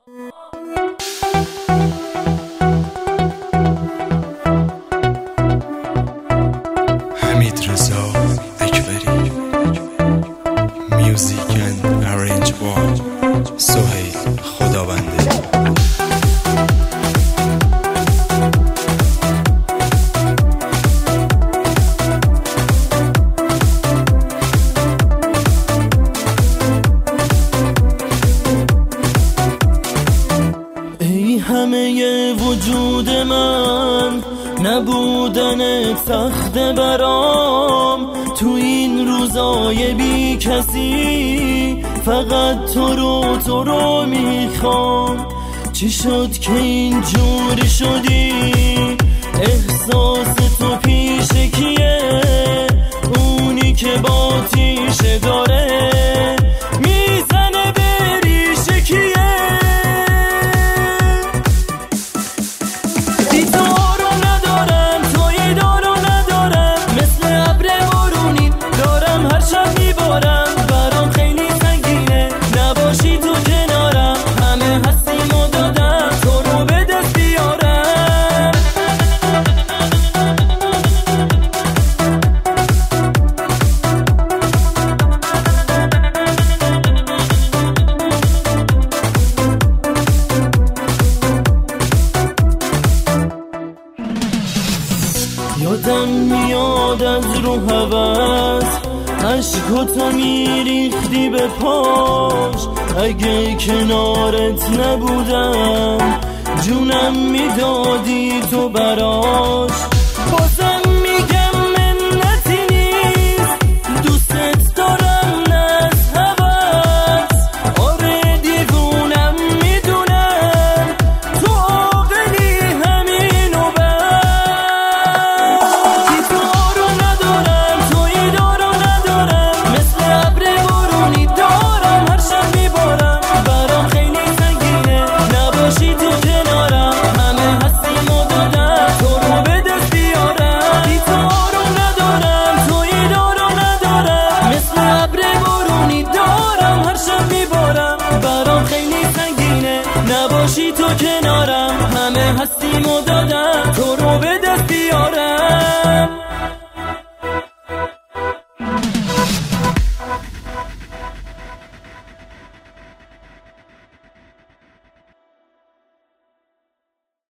حمیدرضا اکبری. میوزیک اند ارنج بای سهیل خداونده. همه وجود من نبودن سخت برام، تو این روزای بی کسی فقط تو رو میخوام. چی شد که اینجوری شدی؟ احساس تو پیش کیه؟ اونی که با تیشه داره میزنه به ریشه کیه؟ یادم میاد از رو هوس عشقاتو میریختی به پاش. اگه کنارت نبودم جونم میدادی تو براش. بازم